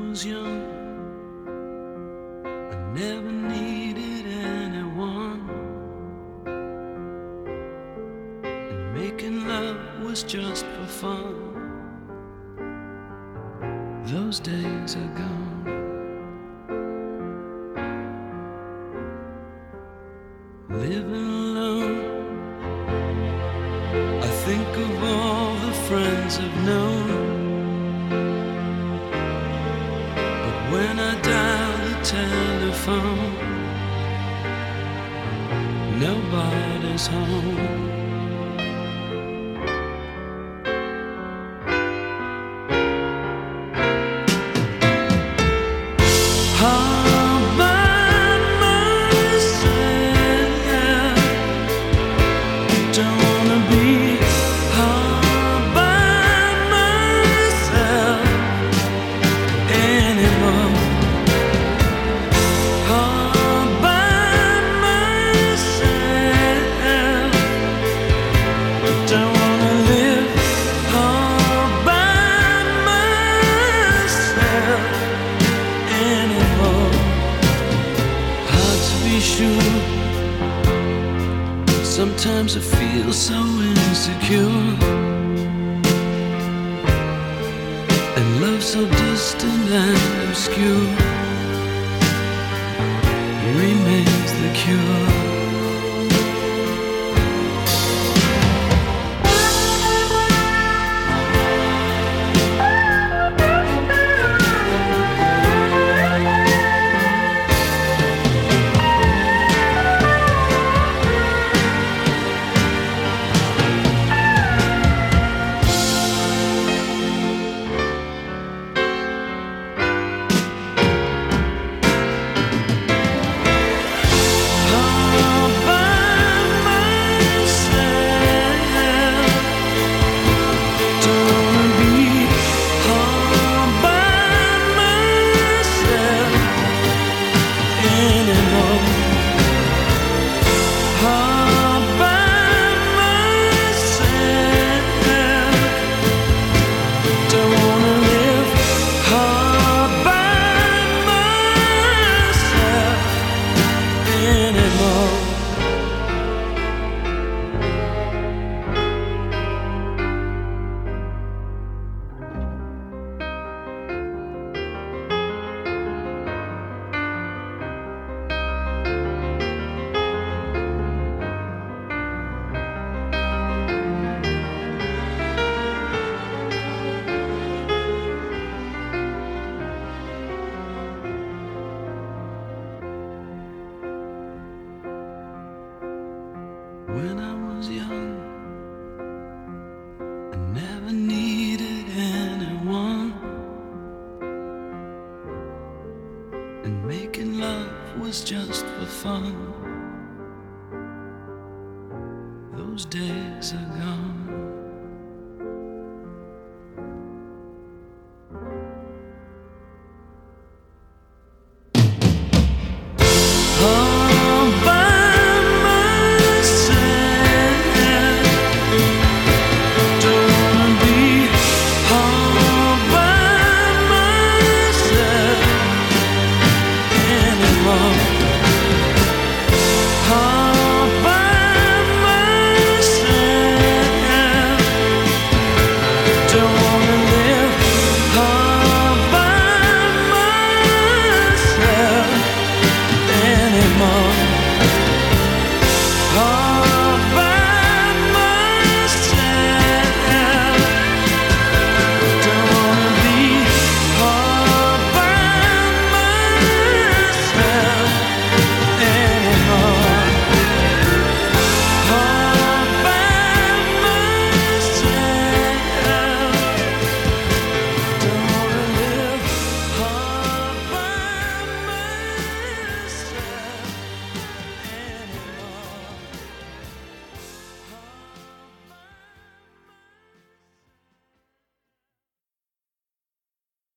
was young, I never needed anyone, and making love was just for fun. Those days are gone. Living alone, I think of all the friends I've known. When I dial the telephone, nobody's home. All by myself, don't wanna be all by myself anymore. All by myself, don't wanna live all by myself anymore. Hard to be sure. Sometimes I feel so insecure, and love so distant and obscure remains the cure. When I was young, I never needed anyone, and making love was just for fun. Those days are gone.